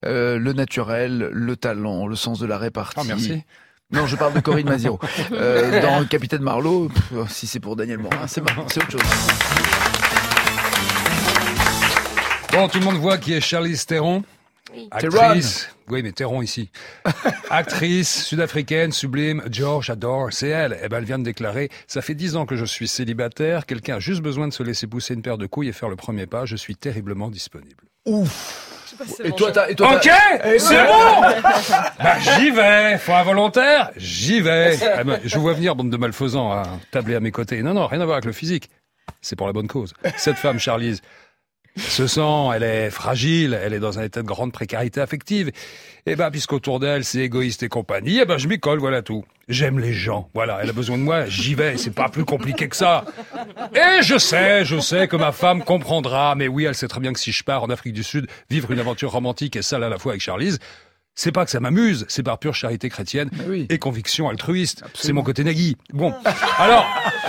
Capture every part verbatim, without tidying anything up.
Euh, le naturel, le talent, le sens de la répartie. Ah, merci. Non, je parle de Corinne Maziero. Euh, dans Capitaine Marlowe, pff, si c'est pour Daniel Morin, c'est marrant, c'est autre chose. Bon, tout le monde voit qui est Charlize Theron. Oui. Actrice. Oui, mais Theron ici. Actrice sud-africaine, sublime. George, j'adore. C'est elle. Eh ben, elle vient de déclarer, ça fait dix ans que je suis célibataire. Quelqu'un a juste besoin de se laisser pousser une paire de couilles et faire le premier pas. Je suis terriblement disponible. Ouf. Pas, Et toi, t'as, et toi, ok, t'as... c'est bon. Bah, j'y vais. Faut un volontaire. J'y vais. Ah ben, je vous vois venir, bande de malfaisants, à tabler à mes côtés. Non, non, rien à voir avec le physique. C'est pour la bonne cause. Cette femme, Charlize, se sent, elle est fragile, elle est dans un état de grande précarité affective. Et ben, puisqu'autour d'elle, c'est égoïste et compagnie, eh ben, je m'y colle, voilà tout. J'aime les gens, voilà, elle a besoin de moi, j'y vais, c'est pas plus compliqué que ça. Et je sais, je sais que ma femme comprendra, mais oui, elle sait très bien que si je pars en Afrique du Sud, vivre une aventure romantique et sale à la fois avec Charlize, c'est pas que ça m'amuse, c'est par pure charité chrétienne oui. et conviction altruiste. Absolument. C'est mon côté Nagui. Bon, alors,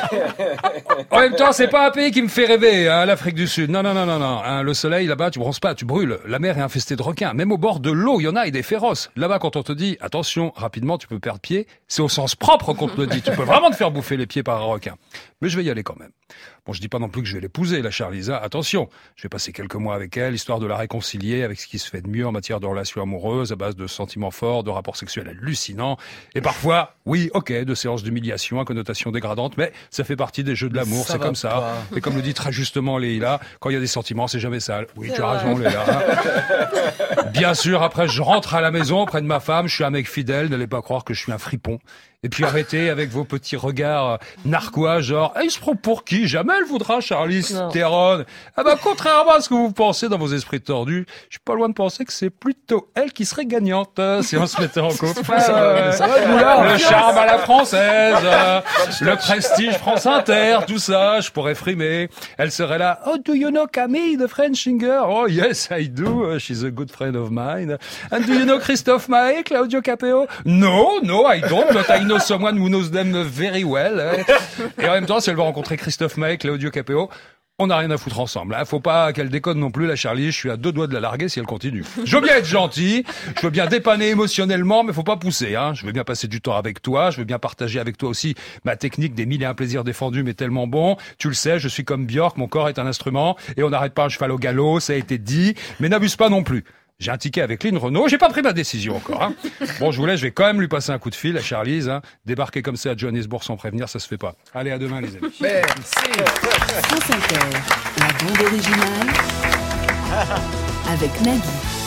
en même temps, c'est pas un pays qui me fait rêver, hein, l'Afrique du Sud. Non, non, non, non, non. Hein, le soleil, là-bas, tu bronzes pas, tu brûles. La mer est infestée de requins. Même au bord de l'eau, il y en a et des féroces. Là-bas, quand on te dit, attention, rapidement, tu peux perdre pied, c'est au sens propre qu'on te le dit. Tu peux vraiment te faire bouffer les pieds par un requin. Mais je vais y aller quand même. Bon, je dis pas non plus que je vais l'épouser, la Charlize. Attention, je vais passer quelques mois avec elle, histoire de la réconcilier avec ce qui se fait de mieux en matière de relations amoureuses, à base de sentiments forts, de rapports sexuels hallucinants, et parfois, oui, ok, de séances d'humiliation à connotation dégradante, mais ça fait partie des jeux de l'amour, c'est comme ça. Pas. Et comme le dit très justement Leïla, quand il y a des sentiments, c'est jamais sale. Oui, tu as raison, Leïla. Bien sûr, après, je rentre à la maison auprès de ma femme, je suis un mec fidèle, n'allez pas croire que je suis un fripon. Et puis arrêtez avec vos petits regards narquois, genre, eh, il se prend pour qui? Jamais elle voudra Charlize Theron. Ah bah, contrairement à ce que vous pensez dans vos esprits tordus, je suis pas loin de penser que c'est plutôt elle qui serait gagnante, euh, si on se mettait en couple. Euh, ça va, le, le charme à la française, euh, le prestige France Inter, tout ça, je pourrais frimer. Elle serait là, oh, do you know Camille, the French singer? Oh, yes, I do. She's a good friend of mine. And do you know Christophe Maé, Claudio Capeo? No, no, I don't, but I know someone who knows them very well. Et en même temps, si elle veut rencontrer Christophe Maé, Claudio Capeo, on n'a rien à foutre ensemble. Hein. Faut pas qu'elle déconne non plus, la Charlize. Je suis à deux doigts de la larguer si elle continue. Je veux bien être gentil, je veux bien dépanner émotionnellement, mais faut pas pousser. Hein. Je veux bien passer du temps avec toi, je veux bien partager avec toi aussi ma technique des mille et un plaisirs défendus, mais tellement bon. Tu le sais, je suis comme Björk, mon corps est un instrument, et on n'arrête pas un cheval au galop, ça a été dit, mais n'abuse pas non plus. J'ai un ticket avec Lynn Renault, j'ai pas pris ma décision encore. Hein. Bon, je voulais, je vais quand même lui passer un coup de fil à Charlize. Hein. Débarquer comme ça à Johannesburg sans prévenir, ça se fait pas. Allez, à demain les amis. Merci. France Inter, la bande originale avec Nagui.